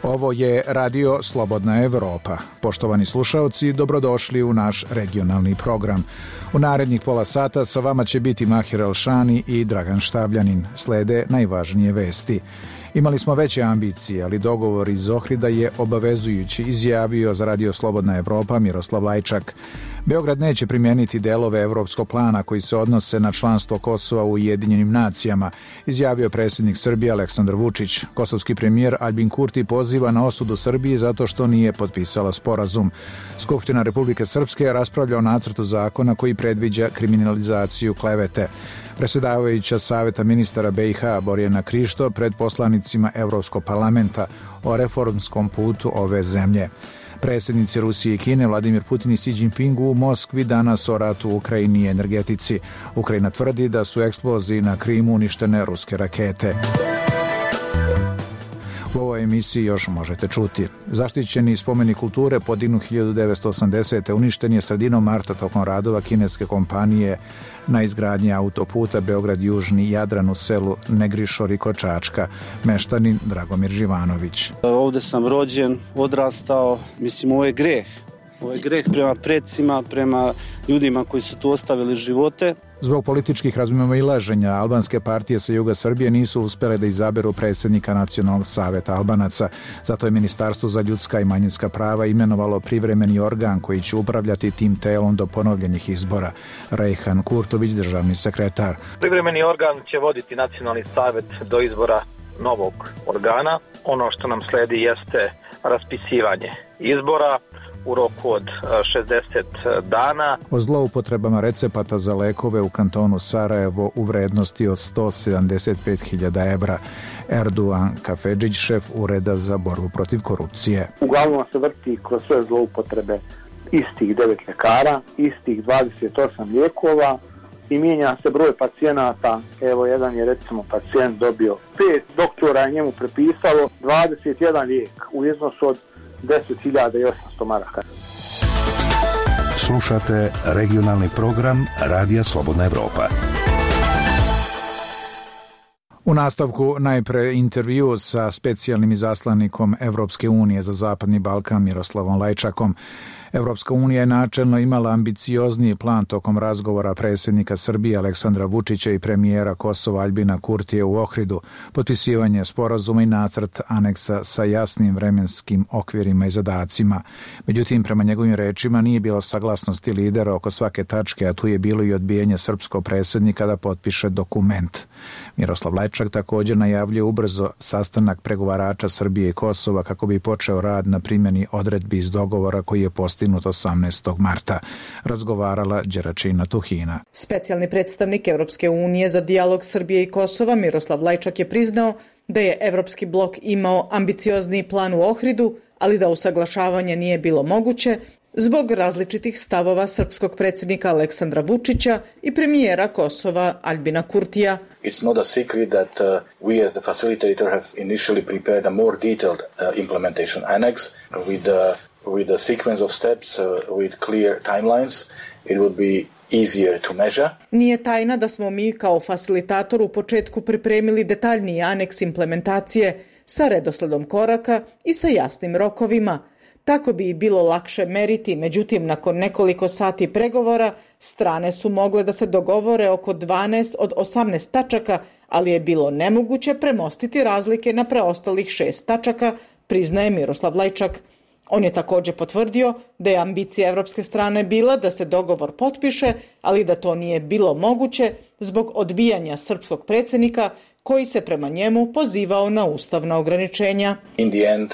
Ovo je Radio Slobodna Evropa. Poštovani slušaoci, dobrodošli u naš regionalni program. U narednih pola sata sa vama će biti Mahir Elšani i Dragan Štabljanin. Slede najvažnije vesti. Imali smo veće ambicije, ali dogovor iz Ohrida je obavezujući, izjavio za Radio Slobodna Evropa Miroslav Lajčak. Beograd neće primijeniti delove evropskog plana koji se odnose na članstvo Kosova u Ujedinjenim nacijama, izjavio predsjednik Srbije Aleksandar Vučić. Kosovski premijer Aljbin Kurti poziva na osudu Srbije zato što nije potpisala sporazum. Skupština Republike Srpske raspravlja o nacrtu zakona koji predviđa kriminalizaciju klevete. Predsjedavajuća Saveta ministara BiH Borjana Krišto pred poslanicima Evropskog parlamenta o reformskom putu ove zemlje. Predsjednici Rusije i Kine Vladimir Putin i Xi Jinping u Moskvi danas o ratu u Ukrajini i energetici. Ukrajina tvrdi da su eksploziji na Krimu uništene ruske rakete. U ovoj emisiji još možete čuti. Zaštićeni spomenik kulture podignut 1980. uništen je sredinom marta tokom radova kineske kompanije na izgradnji autoputa Beograd-Južni Jadran u selu Negrišori kod Čačka. Meštanin Dragomir Živanović. Ovde sam rođen, odrastao, mislim ovo je greh. Ovo je greh prema predsima, prema ljudima koji su tu ostavili živote. Zbog političkih razmimoilaženja albanske partije sa juga Srbije nisu uspjele da izaberu predsjednika Nacionalnog saveta Albanaca. Zato je Ministarstvo za ljudska i manjinska prava imenovalo privremeni organ koji će upravljati tim telom do ponovljenih izbora. Rejhan Kurtović, državni sekretar. Privremeni organ će voditi Nacionalni savet do izbora novog organa. Ono što nam sledi jeste raspisivanje izbora u roku od 60 dana. O zloupotrebama recepata za lekove u kantonu Sarajevo u vrednosti od 175.000 evra. Erdogan Kafedžić, šef Ureda za borbu protiv korupcije. Uglavnom se vrti kroz sve zloupotrebe istih 9 ljekara, istih 28 lijekova i mijenja se broj pacijenata. Evo, jedan je recimo pacijent dobio 5, doktora je njemu prepisalo 21 lijek u iznosu od 10.800 maraka. Slušate regionalni program Radija Slobodna Evropa. U nastavku najpre intervju sa specijalnim izaslanikom Evropske unije za Zapadni Balkan Miroslavom Lajčakom. Evropska unija je načelno imala ambiciozniji plan tokom razgovora predsjednika Srbije Aleksandra Vučića i premijera Kosova Aljbina Kurtija u Ohridu, potpisivanje sporazuma i nacrt aneksa sa jasnim vremenskim okvirima i zadacima. Međutim, prema njegovim rečima nije bilo saglasnosti lidera oko svake tačke, a tu je bilo i odbijanje srpskog predsjednika da potpiše dokument. Miroslav Lajčak također najavljuje ubrzo sastanak pregovarača Srbije i Kosova kako bi počeo rad na primjeni odredbi iz dogovora koji je postignut 18. marta. Razgovarala Đeračina Tuhina. Specijalni predstavnik Evropske unije za dijalog Srbije i Kosova Miroslav Lajčak je priznao da je Evropski blok imao ambiciozniji plan u Ohridu, ali da usaglašavanje nije bilo moguće zbog različitih stavova srpskog predsjednika Aleksandra Vučića i premijera Kosova Aljbina Kurtija. It's not a secret that we as the facilitator have initially prepared a more detailed implementation annex with a sequence of steps, with clear timelines. It would be easier to measure. Nije tajna da smo mi kao facilitator u početku pripremili detaljniji aneks implementacije sa redosledom koraka i sa jasnim rokovima. Tako bi bilo lakše meriti, međutim, nakon nekoliko sati pregovora, strane su mogle da se dogovore oko 12 od 18 tačaka, ali je bilo nemoguće premostiti razlike na preostalih 6 tačaka, priznaje Miroslav Lajčak. On je također potvrdio da je ambicija evropske strane bila da se dogovor potpiše, ali da to nije bilo moguće zbog odbijanja srpskog predsjednika koji se prema njemu pozivao na ustavna ograničenja. In the end,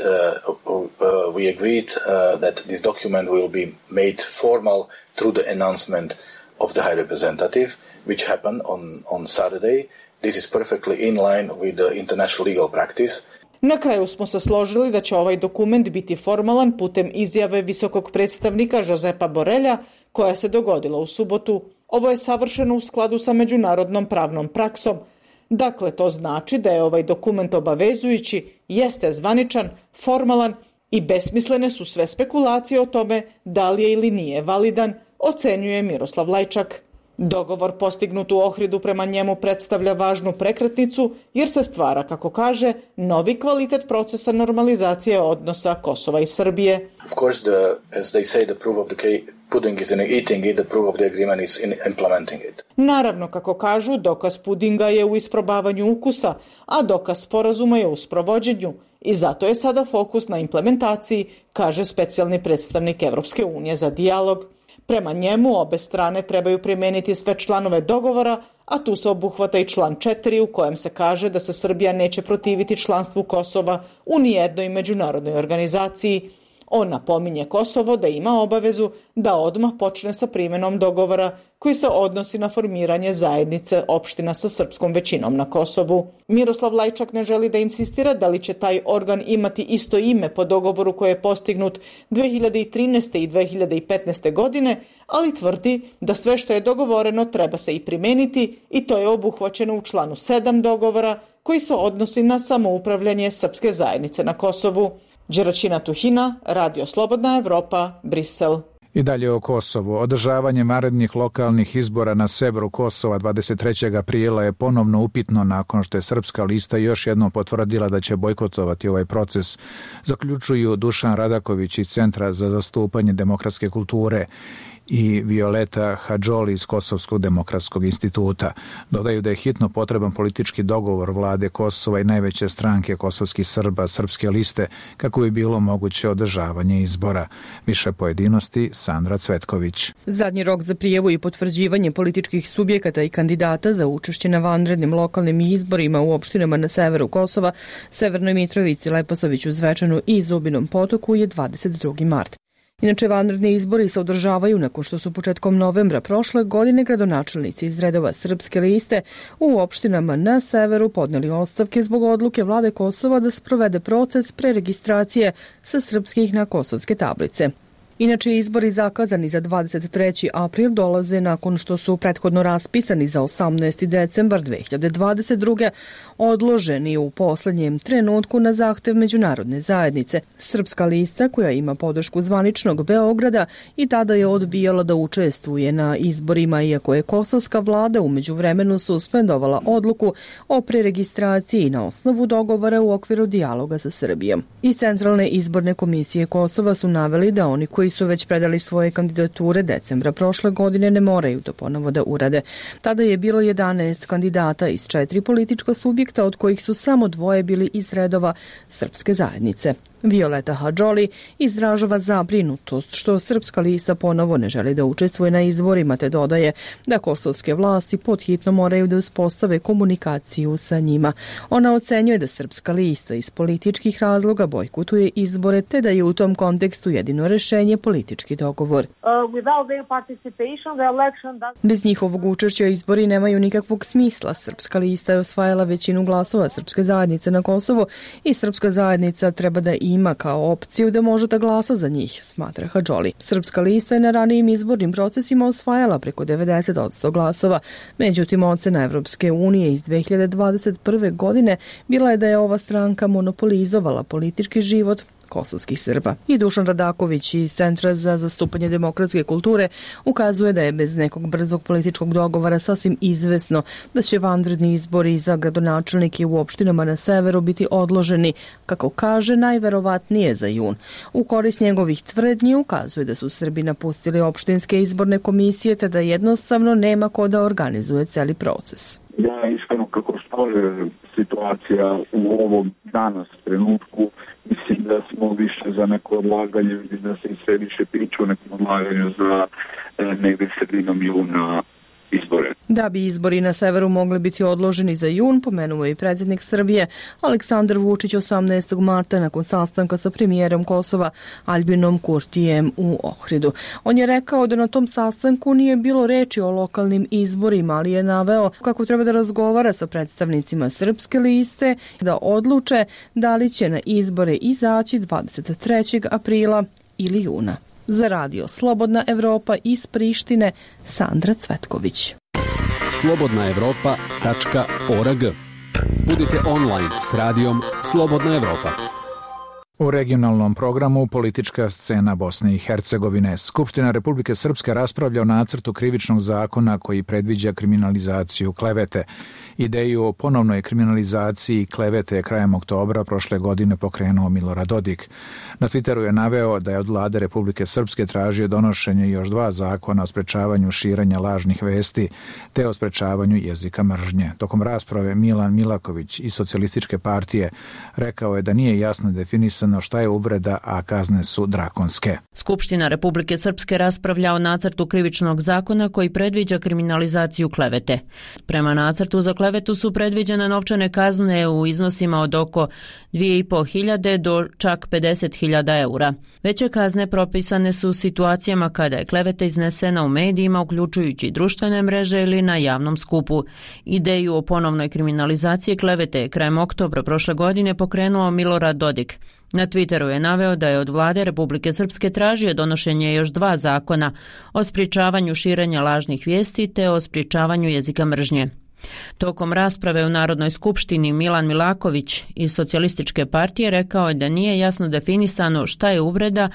we agreed that this document will be made formal through the announcement of the High Representative, which happened on Saturday. This is perfectly in line with the international legal practice. Na kraju smo se složili da će ovaj dokument biti formalan putem izjave visokog predstavnika Josepa Borelja koja se dogodila u subotu. Ovo je savršeno u skladu sa međunarodnom pravnom praksom. Dakle, to znači da je ovaj dokument obavezujući, jeste zvaničan, formalan i besmislene su sve spekulacije o tome da li je ili nije validan, ocenjuje Miroslav Lajčak. Dogovor postignut u Ohridu prema njemu predstavlja važnu prekretnicu jer se stvara, kako kaže, novi kvalitet procesa normalizacije odnosa Kosova i Srbije. Of course, as they say, the proof of the pudding is in eating it, the proof of the agreement is in implementing it. Naravno, kako kažu, dokaz pudinga je u isprobavanju ukusa, a dokaz sporazuma je u sprovođenju. I zato je sada fokus na implementaciji, kaže specijalni predstavnik Evropske unije za dijalog. Prema njemu, obe strane trebaju primeniti sve članove dogovora, a tu se obuhvata i član 4 u kojem se kaže da se Srbija neće protiviti članstvu Kosova u nijednoj međunarodnoj organizaciji. On napominje Kosovo da ima obavezu da odmah počne sa primenom dogovora koji se odnosi na formiranje zajednice opština sa srpskom većinom na Kosovu. Miroslav Lajčak ne želi da insistira da li će taj organ imati isto ime po dogovoru koji je postignut 2013. i 2015. godine, ali tvrdi da sve što je dogovoreno treba se i primeniti i to je obuhvaćeno u članu 7 dogovora koji se odnosi na samoupravljanje srpske zajednice na Kosovu. Đeračina Tuhina, Radio Slobodna Evropa, Brisel. I dalje o Kosovu. Održavanje vanrednih lokalnih izbora na severu Kosova 23. aprila je ponovno upitno nakon što je Srpska lista još jednom potvrdila da će bojkotovati ovaj proces, zaključuju Dušan Radaković iz Centra za zastupanje demokratske kulture i Violeta Hadžoli iz Kosovskog demokratskog instituta. Dodaju da je hitno potreban politički dogovor vlade Kosova i najveće stranke kosovskih Srba, Srpske liste, kako bi bilo moguće održavanje izbora. Više pojedinosti, Sandra Cvetković. Zadnji rok za prijavu i potvrđivanje političkih subjekata i kandidata za učešće na vanrednim lokalnim izborima u opštinama na severu Kosova, Severnoj Mitrovici, Leposaviću, Zvečanu i Zubinom Potoku je 22. mart. Inače, vanredni izbori se održavaju nakon što su početkom novembra prošle godine gradonačelnici iz redova Srpske liste u opštinama na severu podneli ostavke zbog odluke vlade Kosova da sprovede proces preregistracije sa srpskih na kosovske tablice. Inače, izbori zakazani za 23. april dolaze nakon što su prethodno raspisani za 18. decembar 2022. odloženi u poslednjem trenutku na zahtev međunarodne zajednice. Srpska lista, koja ima podršku zvaničnog Beograda, i tada je odbijala da učestvuje na izborima, iako je kosovska vlada u međuvremenu suspendovala odluku o preregistraciji na osnovu dogovora u okviru dijaloga sa Srbijom. Iz Centralne izborne komisije Kosova su naveli da oni koji su već predali svoje kandidature decembra prošle godine ne moraju to ponovo da urade. Tada je bilo 11 kandidata iz 4 politička subjekta, od kojih su samo 2 bili iz redova Srpske zajednice. Violeta Hadžoli izražava zabrinutost što Srpska lista ponovo ne želi da učestvuje na izborima, te dodaje da kosovske vlasti podhitno moraju da uspostave komunikaciju sa njima. Ona ocenjuje da Srpska lista iz političkih razloga bojkotuje izbore, te da je u tom kontekstu jedino rešenje politički dogovor. Bez njihovog učešća izbori nemaju nikakvog smisla. Srpska lista je osvajala većinu glasova Srpske zajednice na Kosovu i Srpska zajednica treba da ima kao opciju da može da glasa za njih, smatra Hadžoli. Srpska lista je na ranijim izbornim procesima osvajala preko 90% glasova. Međutim, ocena Evropske unije iz 2021. godine bila je da je ova stranka monopolizovala politički život kosovskih Srba. I Dušan Radaković iz Centra za zastupanje demokratske kulture ukazuje da je bez nekog brzog političkog dogovora sasvim izvesno da će vanredni izbori za gradonačelnike u opštinama na severu biti odloženi, kako kaže, najverovatnije za jun. U korist njegovih tvrdnji ukazuje da su Srbi napustili opštinske izborne komisije, te da jednostavno nema ko da organizuje celi proces. Ja iskreno, kako stoje situacija u ovom danas trenutku, mislim da smo više za neko odlaganje, da se sve više priča o nekom odlaganju za negde sredinom juna izbore. Da bi izbori na severu mogli biti odloženi za jun, pomenuo je i predsjednik Srbije Aleksandar Vučić 18. marta nakon sastanka sa premijerom Kosova Albinom Kurtijem u Ohridu. On je rekao da na tom sastanku nije bilo reči o lokalnim izborima, ali je naveo kako treba da razgovara sa predstavnicima Srpske liste da odluče da li će na izbore izaći 23. aprila ili juna. Za Radio Slobodna Evropa iz Prištine, Sandra Cvetković. slobodnaevropa.org. Budite online s radijom Slobodna Evropa. U regionalnom programu politička scena Bosne i Hercegovine. Skupština Republike Srpske raspravlja o nacrtu krivičnog zakona koji predviđa kriminalizaciju klevete. Ideju o ponovnoj kriminalizaciji klevete je krajem oktobra prošle godine pokrenuo Milorad Dodik. Na Twitteru je naveo da je od vlade Republike Srpske tražio donošenje još 2 zakona o sprečavanju širenja lažnih vesti te o sprečavanju jezika mržnje. Tokom rasprave Milan Milaković iz Socijalističke partije rekao je da nije jasno definisano šta je uvreda, a kazne su drakonske. Skupština Republike Srpske raspravlja o nacrtu krivičnog zakona koji predviđa kriminalizaciju klevete. Prema nacrtu za klevetu su predviđene novčane kazne u iznosima od oko 2.500 do čak 50.000 eura. Veće kazne propisane su u situacijama kada je kleveta iznesena u medijima, uključujući društvene mreže ili na javnom skupu. Ideju o ponovnoj kriminalizaciji klevete je krajem oktobra prošle godine pokrenuo Milorad Dodik. Na Twitteru je naveo da je od vlade Republike Srpske tražio donošenje još 2 zakona o sprječavanju širenja lažnih vijesti te o sprječavanju jezika mržnje. Tokom rasprave u Narodnoj skupštini Milan Milaković iz Socijalističke partije rekao je da nije jasno definisano šta je uvreda,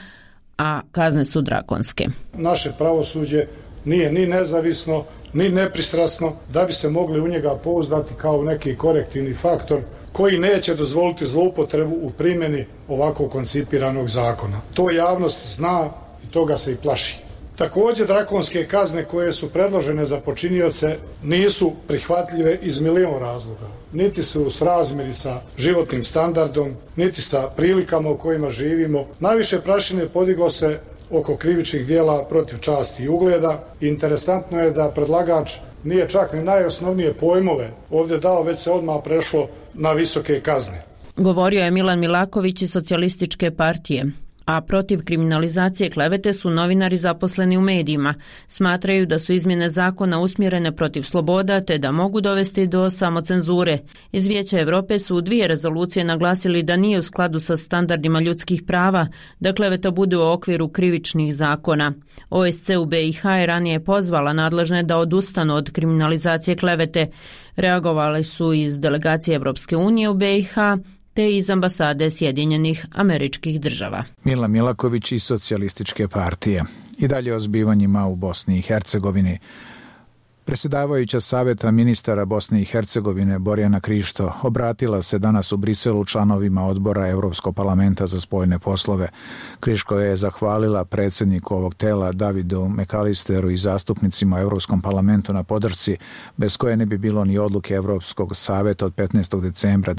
a kazne su drakonske. Naše pravosuđe nije ni nezavisno, ni nepristrasno da bi se mogli u njega pouzdati kao neki korektivni faktor koji neće dozvoliti zloupotrebu u primjeni ovako koncipiranog zakona. To javnost zna i toga se i plaši. Također, drakonske kazne koje su predložene za počinioce nisu prihvatljive iz milion razloga. Niti su u srazmjeri sa životnim standardom, niti sa prilikama u kojima živimo. Najviše prašine podiglo se oko krivičnih dijela protiv časti i ugleda. Interesantno je da predlagač nije čak ni najosnovnije pojmove ovdje dao, već se odmah prešlo na visoke kazne. Govorio je Milan Milaković iz Socijalističke partije. A protiv kriminalizacije klevete su novinari zaposleni u medijima. Smatraju da su izmjene zakona usmjerene protiv sloboda te da mogu dovesti do samocenzure. Iz Vijeća Europe su u 2 rezolucije naglasili da nije u skladu sa standardima ljudskih prava da kleveta bude u okviru krivičnih zakona. OSC u BiH je ranije pozvala nadležne da odustanu od kriminalizacije klevete. Reagovali su iz delegacije Evropske unije u BiH te iz ambasade Sjedinjenih Američkih Država. Milan Milaković iz Socijalističke partije. I dalje o zbivanjima u Bosni i Hercegovini. Predsjedavajuća Saveta ministara Bosne i Hercegovine Borjana Krišto obratila se danas u Briselu članovima odbora Europskog parlamenta za spoljne poslove. Krišto je zahvalila predsjedniku ovog tela Davidu Mekalisteru i zastupnicima u Europskom parlamentu na podršci, bez koje ne bi bilo ni odluke Europskog saveta od 15. decembra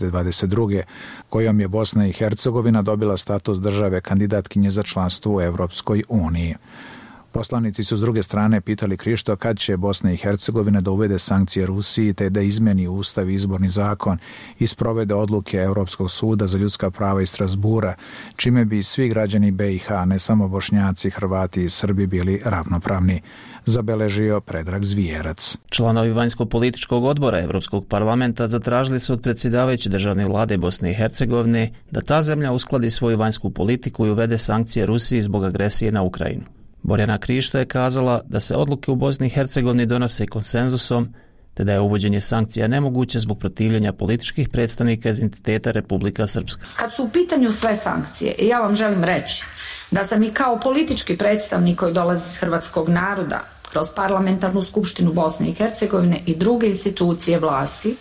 2022. kojom je Bosna i Hercegovina dobila status države kandidatkinje za članstvo u Europskoj uniji. Poslanici su s druge strane pitali Krišto kad će Bosna i Hercegovina da uvede sankcije Rusiji te da izmeni ustav i izborni zakon i sprovede odluke Europskog suda za ljudska prava iz Strasbura, čime bi svi građani BiH, ne samo Bošnjaci, Hrvati i Srbi, bili ravnopravni, zabeležio Predrag Zvijerac. Članovi vanjsko-političkog odbora Europskog parlamenta zatražili su od predsjedavajuće državne vlade Bosne i Hercegovine da ta zemlja uskladi svoju vanjsku politiku i uvede sankcije Rusiji zbog agresije na Ukrajinu. Borjana Krišto je kazala da se odluke u Bosni i Hercegovini donose konsenzusom, te da je uvođenje sankcija nemoguće zbog protivljenja političkih predstavnika iz entiteta Republika Srpska. Kad su u pitanju sve sankcije, ja vam želim reći da sam i kao politički predstavnik koji dolazi iz hrvatskog naroda kroz parlamentarnu skupštinu Bosne i Hercegovine i druge institucije vlasti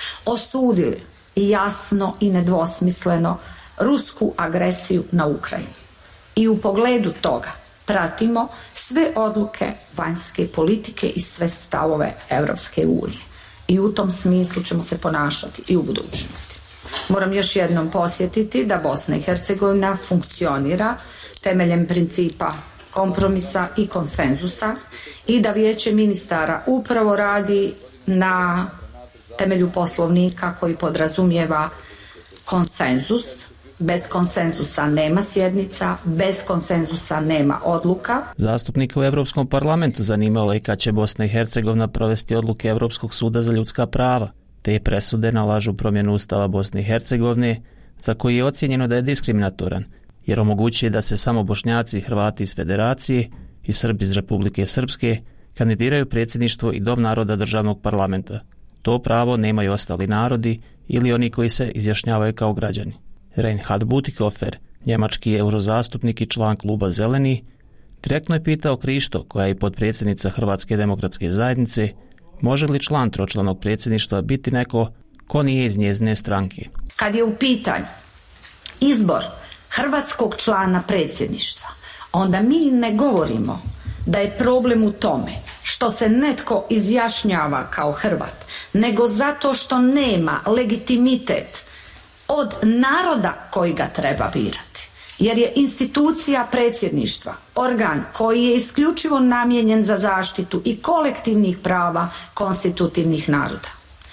osudili i jasno i nedvosmisleno rusku agresiju na Ukrajinu. I u pogledu toga pratimo sve odluke vanjske politike i sve stavove Europske unije. I u tom smislu ćemo se ponašati i u budućnosti. Moram još jednom podsjetiti da Bosna i Hercegovina funkcionira temeljem principa kompromisa i konsenzusa i da Vijeće ministara upravo radi na temelju poslovnika koji podrazumijeva konsenzus. Bez konsenzusa nema sjednica, bez konsenzusa nema odluka. Zastupnike u Europskom parlamentu zanimalo je kad će Bosna i Hercegovina provesti odluke Europskog suda za ljudska prava. Te presude nalažu promjenu Ustava Bosne i Hercegovine, za koji je ocijenjeno da je diskriminatoran, jer omogućuje da se samo Bošnjaci i Hrvati iz Federacije i Srbi iz Republike Srpske kandidiraju predsjedništvo i Dom naroda državnog parlamenta. To pravo nemaju ostali narodi ili oni koji se izjašnjavaju kao građani. Reinhard Bütikofer, njemački eurozastupnik i član kluba Zeleni, direktno je pitao Krišto, koja je potpredsjednica Hrvatske demokratske zajednice, može li član tročlanog predsjedništva biti neko ko nije iz njezine stranke. Kad je u pitanju izbor hrvatskog člana predsjedništva, onda mi ne govorimo da je problem u tome što se netko izjašnjava kao Hrvat, nego zato što nema legitimitet od naroda koji ga treba birati. Jer je institucija predsjedništva organ koji je isključivo namijenjen za zaštitu i kolektivnih prava konstitutivnih naroda.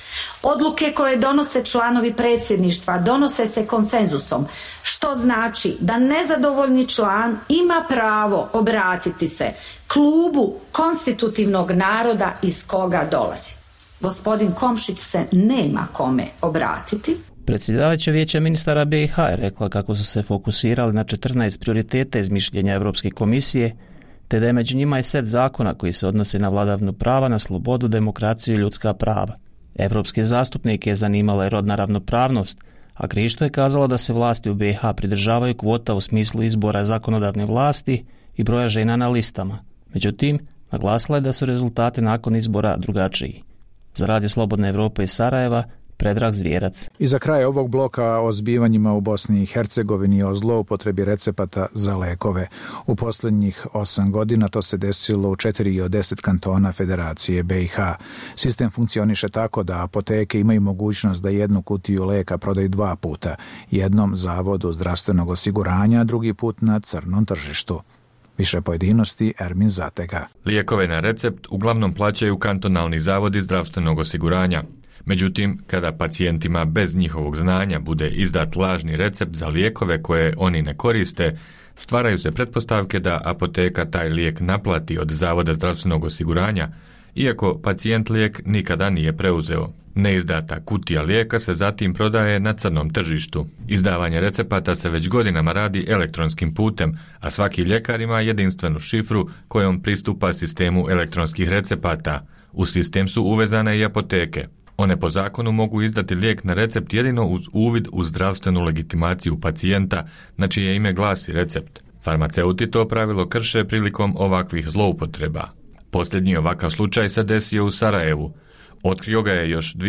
Odluke koje donose članovi predsjedništva donose se konsenzusom, što znači da nezadovoljni član ima pravo obratiti se klubu konstitutivnog naroda iz koga dolazi. Gospodin Komšić se nema kome obratiti. Predsjedavajuća vijeća ministara BiH je rekla kako su se fokusirali na 14 prioriteta iz mišljenja Europske komisije, te da je među njima i set zakona koji se odnose na vladavinu prava, na slobodu, demokraciju i ljudska prava. Evropske zastupnike je zanimala i rodna ravnopravnost, a Krišto je kazala da se vlasti u BiH pridržavaju kvota u smislu izbora zakonodavne vlasti i broja žena na listama. Međutim, naglasila je da su rezultati nakon izbora drugačiji. Za Radio Slobodne Evrope iz Sarajeva, Predrag Zvijerac. I za kraj ovog bloka o zbivanjima u Bosni i Hercegovini, o zloupotrebi recepata za lekove. U posljednjih 8 godina to se desilo u 4 od 10 kantona Federacije BiH. Sistem funkcioniše tako da apoteke imaju mogućnost da jednu kutiju leka prodaju 2 puta, jednom zavodu zdravstvenog osiguranja, drugi put na crnom tržištu. Više pojedinosti Ermin Zatega. Lijekove na recept uglavnom plaćaju kantonalni zavodi zdravstvenog osiguranja. Međutim, kada pacijentima bez njihovog znanja bude izdat lažni recept za lijekove koje oni ne koriste, stvaraju se pretpostavke da apoteka taj lijek naplati od Zavoda zdravstvenog osiguranja, iako pacijent lijek nikada nije preuzeo. Neizdata kutija lijeka se zatim prodaje na crnom tržištu. Izdavanje recepata se već godinama radi elektronskim putem, a svaki ljekar ima jedinstvenu šifru kojom pristupa sistemu elektronskih recepata. U sistem su uvezane i apoteke. One po zakonu mogu izdati lijek na recept jedino uz uvid u zdravstvenu legitimaciju pacijenta, na čije ime glasi recept. Farmaceuti to pravilo krše prilikom ovakvih zloupotreba. Posljednji ovakav slučaj se desio u Sarajevu. Otkrio ga je još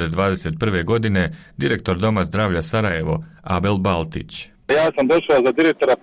2021. godine direktor Doma zdravlja Sarajevo, Abel Baltić. Ja sam došao za direktora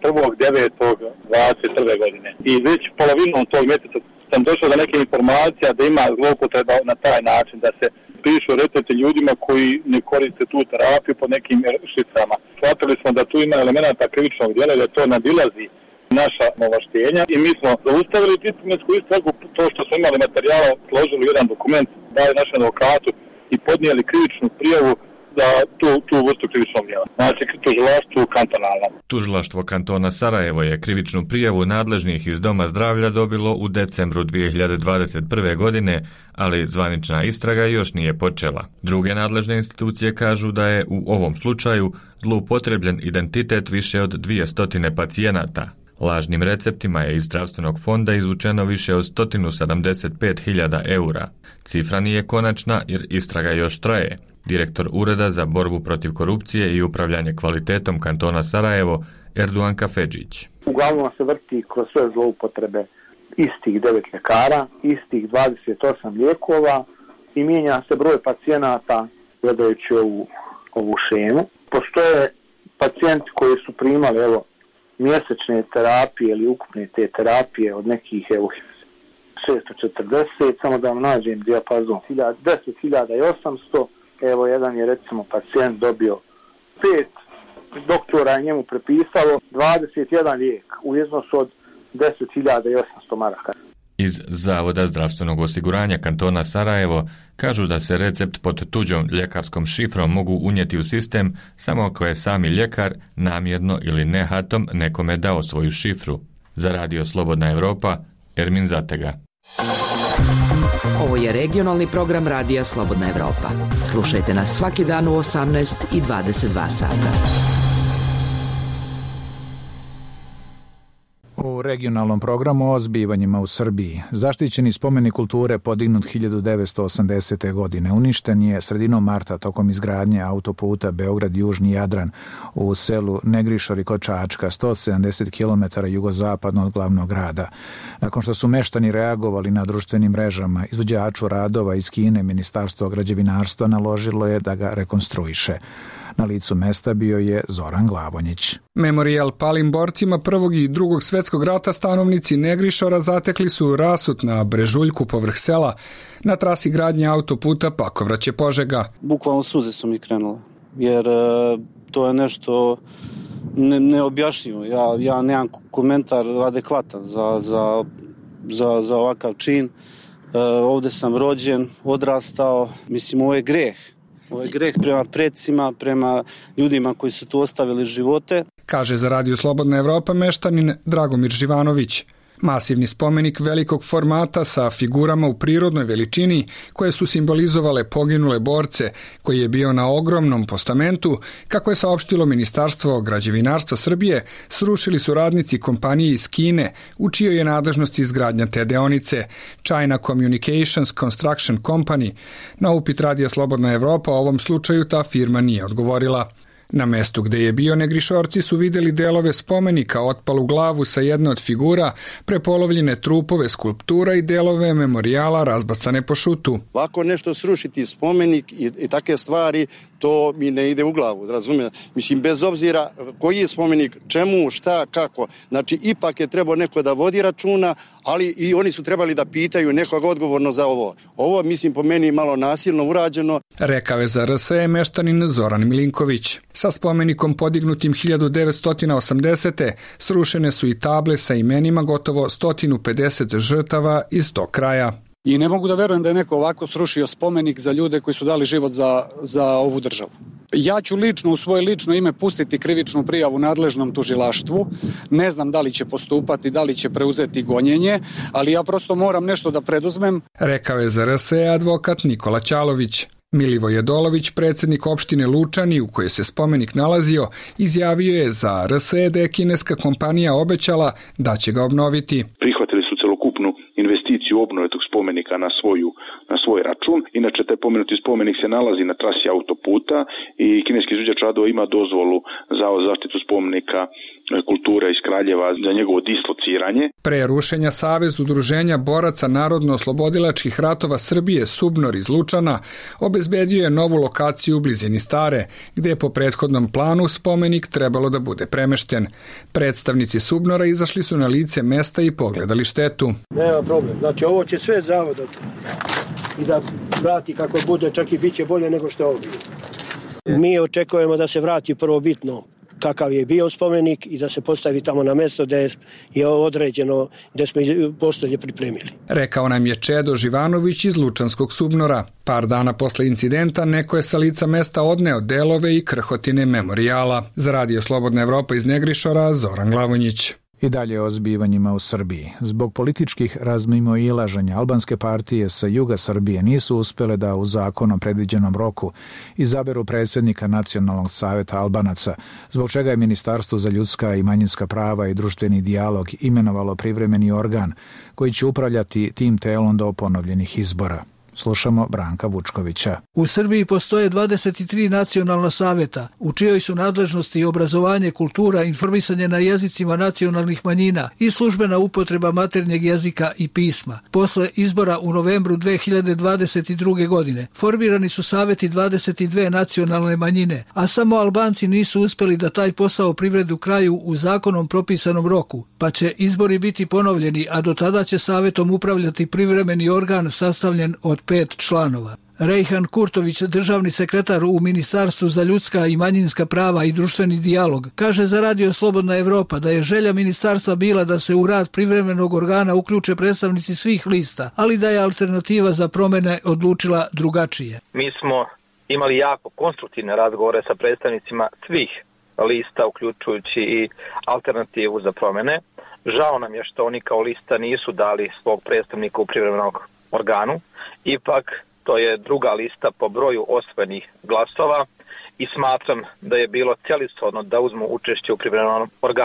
1.9.21. godine i već polovinom tog mjeseca sam došao do neke informacija da ima zloupotreba na taj način, da se pišu recepti ljudima koji ne koriste tu terapiju po nekim šiframa. Shvatili smo da tu ima elemenata krivičnog djela, da to nadilazi naša ovlaštenja i mi smo zaustavili disciplinsku istragu, to što smo imali materijala, složili jedan dokument, dali našem advokatu i podnijeli krivičnu prijavu za tu vrstu krivičnog djela. Znači, tužilaštvo kantonalno. Tužilaštvo kantona Sarajevo je krivičnu prijavu nadležnih iz Doma zdravlja dobilo u decembru 2021. godine, ali zvanična istraga još nije počela. Druge nadležne institucije kažu da je u ovom slučaju zloupotrebljen identitet više od 200 pacijenata. Lažnim receptima je iz zdravstvenog fonda izvučeno više od 175.000 eura. Cifra nije konačna jer istraga još traje. Direktor Ureda za borbu protiv korupcije i upravljanje kvalitetom kantona Sarajevo, Erduan Kafedžić. Uglavnom se vrti kroz sve zloupotrebe istih 9 ljekara, istih 28 lijekova i mijenja se broj pacijenata gledajući ovu šemu. Postoje pacijenti koji su primali mjesečne terapije ili ukupne te terapije od nekih 640, samo da vam nađem dijapazon, 10.800. Evo, jedan je recimo pacijent dobio 5, doktora je njemu prepisalo 21 lijek u iznosu od 10.800 maraka. Iz Zavoda zdravstvenog osiguranja kantona Sarajevo kažu da se recept pod tuđom ljekarskom šifrom mogu unijeti u sistem samo ako je sami ljekar namjerno ili nehatom nekome dao svoju šifru. Za Radio Slobodna Evropa, Ermin Zatega. Ovo je regionalni program Radija Slobodna Evropa. Slušajte nas svaki dan u 18 i 22 sata. U u regionalnom programu o zbivanjima u Srbiji. Zaštićeni spomenik kulture podignut 1980. godine uništen je sredinom marta tokom izgradnje autoputa Beograd-Južni Jadran u selu Negrišori kod Čačka, 170 km jugozapadno od glavnog grada. Nakon što su meštani reagovali na društvenim mrežama, izvođaču radova iz Kine Ministarstvo građevinarstva naložilo je da ga rekonstruiše. Na licu mesta bio je Zoran Glavonjić. Memorijal palim borcima Prvog i Drugog svjetskog rata stanovnici Negrišora zatekli su rasut na brežuljku povrh sela na trasi gradnje autoputa Pakovraće-Požega. Bukvalno suze su mi krenule, jer to je nešto neobjašnjivo. Ja nemam komentar adekvatan za ovakav čin. Ovde sam rođen, odrastao, mislim ovo je greh. Ovo je greh prema predsima, prema ljudima koji su tu ostavili živote. Kaže za Radio Slobodna Evropa meštanin Dragomir Živanović. Masivni spomenik velikog formata sa figurama u prirodnoj veličini koje su simbolizovale poginule borce, koji je bio na ogromnom postamentu, kako je saopštilo Ministarstvo građevinarstva Srbije, srušili su radnici kompanije iz Kine, u čijoj je nadležnosti izgradnja te deonice, China Communications Construction Company. Na upit Radija Slobodna Evropa o ovom slučaju ta firma nije odgovorila. Na mestu gde je bio Negrišorci su videli delove spomenika, otpalu glavu sa jedne od figura, prepolovljene trupove skulptura i delove memorijala razbacane po šutu. Ovako nešto srušiti spomenik i take stvari, to mi ne ide u glavu, razumijete? Mislim, bez obzira koji je spomenik, čemu, šta, kako. Znači, ipak je trebao neko da vodi računa, ali i oni su trebali da pitaju nekog odgovorno za ovo. Ovo, mislim, po meni malo nasilno urađeno. Rekao je za RSE meštanin Zoran Milinković. Sa spomenikom podignutim 1980. srušene su i table sa imenima gotovo 150 žrtava iz tog kraja. I ne mogu da verujem da je neko ovako srušio spomenik za ljude koji su dali život za ovu državu. Ja ću lično u svoje lično ime pustiti krivičnu prijavu nadležnom tužilaštvu. Ne znam da li će postupati, da li će preuzeti gonjenje, ali ja prosto moram nešto da preduzmem. Rekao je za RSE advokat Nikola Ćalović. Milivoj Jedolović, predsjednik opštine Lučani u kojoj se spomenik nalazio, izjavio je za RSE da je kineska kompanija obećala da će ga obnoviti. Prihvatili su celokupnu investiciju obnove tog spomenika na svoj račun. Inače, taj pomenuti spomenik se nalazi na trasi autoputa i kineski izvođač radova ima dozvolu za zaštitu spomenika kulture iz Kraljeva za njegovo dislociranje. Pre rušenja Savez udruženja boraca narodno-oslobodilačkih ratova Srbije Subnor iz Lučana obezbedio je novu lokaciju u blizini Stare, gde je po prethodnom planu spomenik trebalo da bude premešten. Predstavnici Subnora izašli su na lice mesta i pogledali štetu. Nema problem, znači ovo će sve zavodati i da vrati kako bude, čak i bit će bolje nego što je ovo bilo. Mi očekujemo da se vrati prvobitno kakav je bio spomenik i da se postavi tamo na mesto gde je određeno, gde smo postolje pripremili. Rekao nam je Čedo Živanović iz Lučanskog Subnora. Par dana posle incidenta neko je sa lica mesta odneo delove i krhotine memorijala. Za Radio Slobodna Evropa iz Negrišora, Zoran Glavonjić. I dalje o zbivanjima u Srbiji. Zbog političkih razmimoilaženja albanske partije sa juga Srbije nisu uspele da u zakonom predviđenom roku izaberu predsjednika Nacionalnog saveta Albanaca, zbog čega je Ministarstvo za ljudska i manjinska prava i društveni dijalog imenovalo privremeni organ koji će upravljati tim telom do ponovljenih izbora. Slušamo Branka Vučkovića. U Srbiji postoje 23 nacionalna saveta, u čijoj su nadležnosti obrazovanje, kultura, informisanje na jezicima nacionalnih manjina i službena upotreba maternjeg jezika i pisma. Posle izbora u novembru 2022. godine formirani su saveti 22 nacionalne manjine, a samo Albanci nisu uspeli da taj posao privredu kraju u zakonom propisanom roku, pa će izbori biti ponovljeni, a do tada će savetom upravljati privremeni organ sastavljen od 5 članova. Rejhan Kurtović, državni sekretar u Ministarstvu za ljudska i manjinska prava i društveni dijalog, kaže za Radio Slobodna Evropa da je želja ministarstva bila da se u rad privremenog organa uključe predstavnici svih lista, ali da je alternativa za promene odlučila drugačije. Mi smo imali jako konstruktivne razgovore sa predstavnicima svih lista, uključujući i alternativu za promene. Žao nam je što oni kao lista nisu dali svog predstavnika u privremenog organu. Ipak, to je druga lista po broju osvojenih glasova i smatram da je bilo celishodno da uzmu učešće u privremenom organu.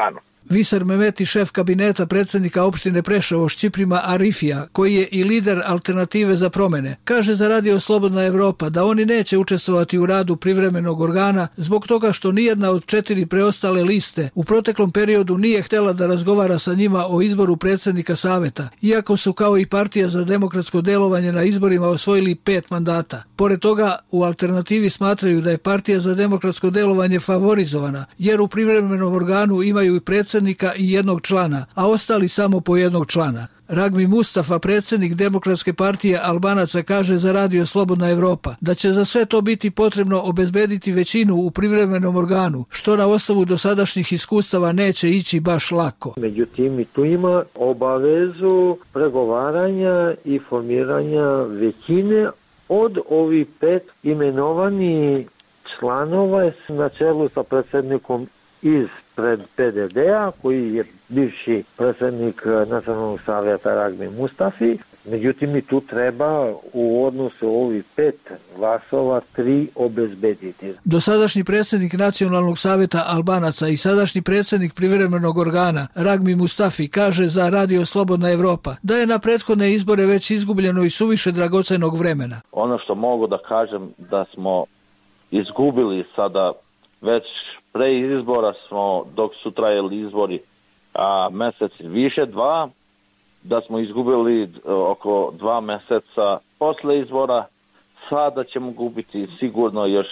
Visar Mehmeti, šef kabineta predsjednika opštine Preševo Šćiprima Arifija, koji je i lider Alternative za promjene, kaže za Radio Slobodna Evropa da oni neće učestvovati u radu privremenog organa zbog toga što nijedna od 4 preostale liste u proteklom periodu nije htjela da razgovara sa njima o izboru predsjednika saveta, iako su kao i Partija za demokratsko delovanje na izborima osvojili 5 mandata. Pored toga, u Alternativi smatraju da je Partija za demokratsko delovanje favorizovana, jer u privremenom organu imaju i predsjednika i jednog člana, a ostali samo po jednog člana. Ragmi Mustafa, predsjednik Demokratske partije Albanaca, kaže za Radio Slobodna Evropa da će za sve to biti potrebno obezbediti većinu u privremenom organu, što na osnovu dosadašnjih iskustava neće ići baš lako. Međutim, i tu ima obavezu pregovaranja i formiranja većine od ovih 5 imenovanih članova na čelu sa predsjednikom iz pred PDD-a, koji je bivši predsjednik Nacionalnog savjeta Ragmi Mustafi. Međutim, i tu treba u odnosu ovih 5 glasova 3 obezbediti. Dosadašnji predsjednik Nacionalnog savjeta Albanaca i sadašnji predsjednik privremenog organa Ragmi Mustafi kaže za Radio Slobodna Evropa da je na prethodne izbore već izgubljeno i suviše dragocenog vremena. Ono što mogu da kažem da smo izgubili sada već pre izbora smo, dok su trajali izbori mjesec više, 2, da smo izgubili oko 2 mjeseca posle izbora. Sada ćemo gubiti sigurno još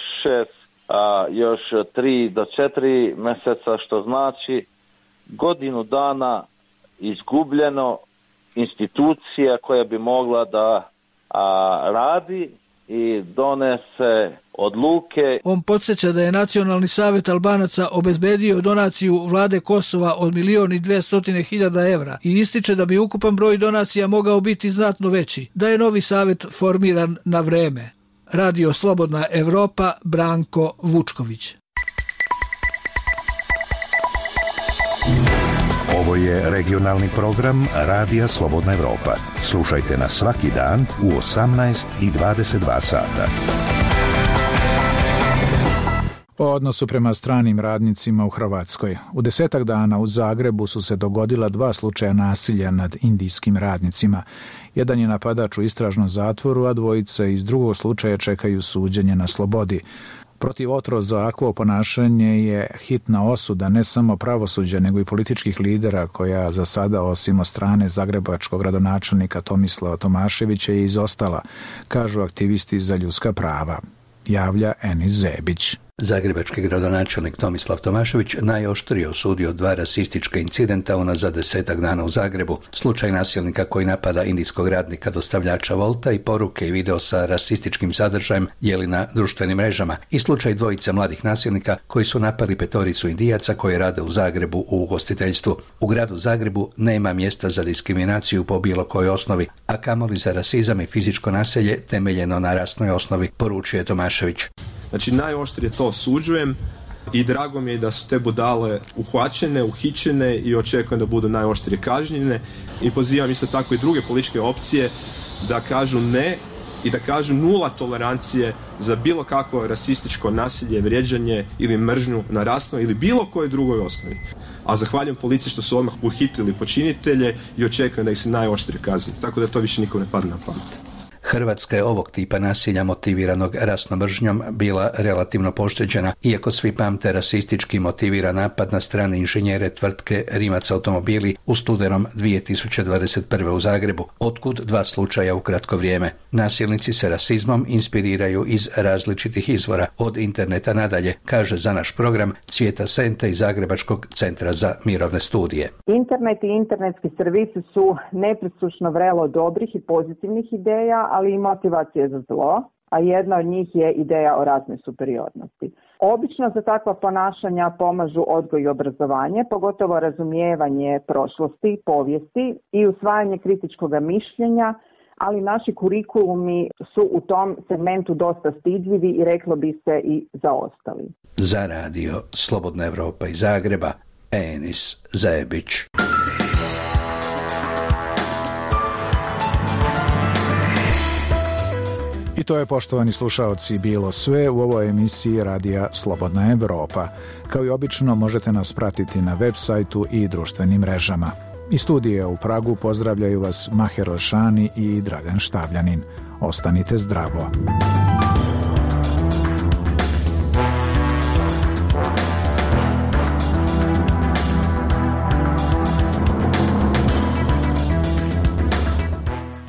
6, još 3 do 4 mjeseca, što znači godinu dana izgubljeno institucija koja bi mogla da radi i donese odluke. On podsjeća da je Nacionalni savjet Albanaca obezbedio donaciju vlade Kosova od 1.200.000 evra i ističe da bi ukupan broj donacija mogao biti znatno veći, da je novi savjet formiran na vreme. Radio Slobodna Evropa, Branko Vučković. Ovo je regionalni program Radija Slobodna Evropa. Slušajte nas svaki dan u 18 i 22 sata. O odnosu prema stranim radnicima u Hrvatskoj. U 10 dana u Zagrebu su se dogodila 2 slučaja nasilja nad indijskim radnicima. Jedan je napadač u istražnom zatvoru, a 2 iz drugog slučaja čekaju suđenje na slobodi. Protiv ovakvo ponašanje je hitna osuda ne samo pravosuđa, nego i političkih lidera, koja za sada, osim od strane zagrebačkog gradonačelnika Tomislava Tomaševića, je izostala, kažu aktivisti za ljudska prava. Javlja Enis Zebić. Zagrebački gradonačelnik Tomislav Tomašević najoštrije osudio 2 rasistička incidenta unazad 10 dana u Zagrebu. Slučaj nasilnika koji napada indijskog radnika dostavljača Volta i poruke i video sa rasističkim sadržajem dijeli na društvenim mrežama. I slučaj 2 mladih nasilnika koji su napali 5 Indijaca koji rade u Zagrebu u ugostiteljstvu. U gradu Zagrebu nema mjesta za diskriminaciju po bilo kojoj osnovi, a kamoli za rasizam i fizičko nasilje temeljeno na rasnoj osnovi, poručuje Tomašević. Znači, najoštrije to osuđujem i drago mi je da su te budale uhvaćene, uhićene i očekujem da budu najoštrije kažnjene i pozivam isto tako i druge političke opcije da kažu ne i da kažu 0 tolerancije za bilo kakvo rasističko nasilje, vrijeđanje ili mržnju na rasnoj ili bilo kojoj drugoj osnovi. A zahvaljujem policiji što su odmah uhitili počinitelje i očekujem da ih se najoštrije kazni, tako da to više nikom ne padne na pamet. Hrvatska je ovog tipa nasilja motiviranog rasnom mržnjom bila relativno pošteđena, iako svi pamte rasistički motiviran napad na strane inženjere tvrtke Rimac automobili u studenom 2021. u Zagrebu, otkud 2 slučaja u kratko vrijeme. Nasilnici se rasizmom inspiriraju iz različitih izvora, od interneta nadalje, kaže za naš program Cvijeta Senta iz Zagrebačkog centra za mirovne studije. Internet i internetski servisi su nepresušno vrelo dobrih i pozitivnih ideja, ali i motivacije za zlo, a jedna od njih je ideja o rasnoj superiornosti. Obično za takva ponašanja pomažu odgoj i obrazovanje, pogotovo razumijevanje prošlosti, povijesti i usvajanje kritičkog mišljenja, ali naši kurikulumi su u tom segmentu dosta stidljivi i reklo bi se i zaostali. Za Radio Slobodna Evropa iz Zagreba, Enis Zebić. to je, poštovani slušaoci, bilo sve u ovoj emisiji Radija Slobodna Evropa. Kao i obično, možete nas pratiti na web sajtu i društvenim mrežama. Iz studija u Pragu pozdravljaju vas Maher Elšani i Dragan Štavljanin. Ostanite zdravo.